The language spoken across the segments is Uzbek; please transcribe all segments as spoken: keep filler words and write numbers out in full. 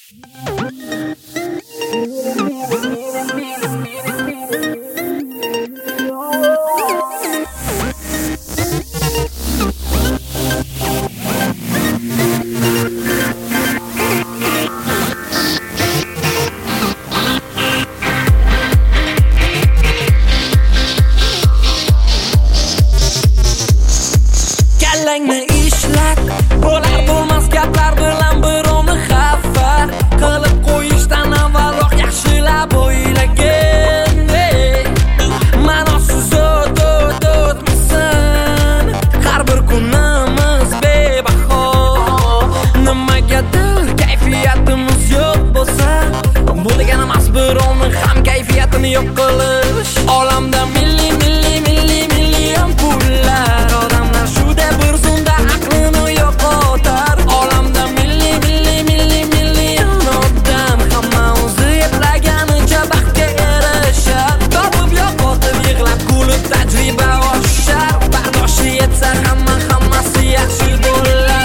Kallangni ishlat, bo'lar bo'lmas gaplar bilan birovni xafa qilib qo'yishdan avvalroq yaxshilab o'ylagin. Ma'nosiz o't o't o'tmasin, har bir kunimiz bebaho. Nimagadir kayfiyatimiz yo'q bo'lsa, bu degani emas birovni ham kayfiyatini yo'q qilish. Olamda milli milli milli million pullar, odamlar shu deb bir zunda aqlini yo'qotar. Olamda milli milli milli million odam, hamma o'zi eplaganicha baxtga erishar. Topib yo'qotib yig'lab kulib tajriba oshar. Bardoshi yetsa hamma hammasi yaxshi bo'lar.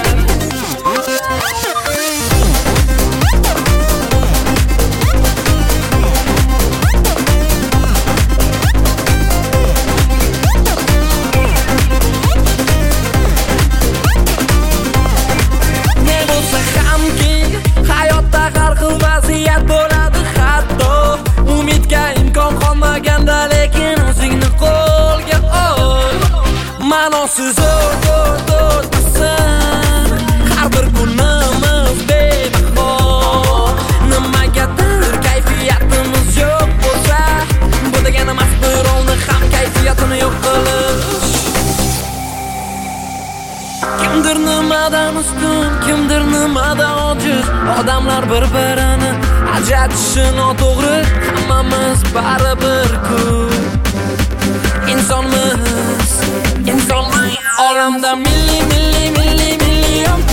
Hayotda har xil vaziyat bo'ladi, hatto umidga imkon qolmaganda, lekin o'zingni qo'lga ol. Ma'nosiz o't o't o'tmasin, har bir kunimiz bebaho. Nimagadir kayfiyatimiz yo'q bo'lsa, bu degani emas birovni ham kayfiyatini yo'q qilish. Kimdir nimadan ustun, kimdir nimadan ojiz. Odamlar bir-birini ajratishi noto'g'ri, hammamiz baribir-ku. Insonmiz, insonmiz. Olamda milli milli milli million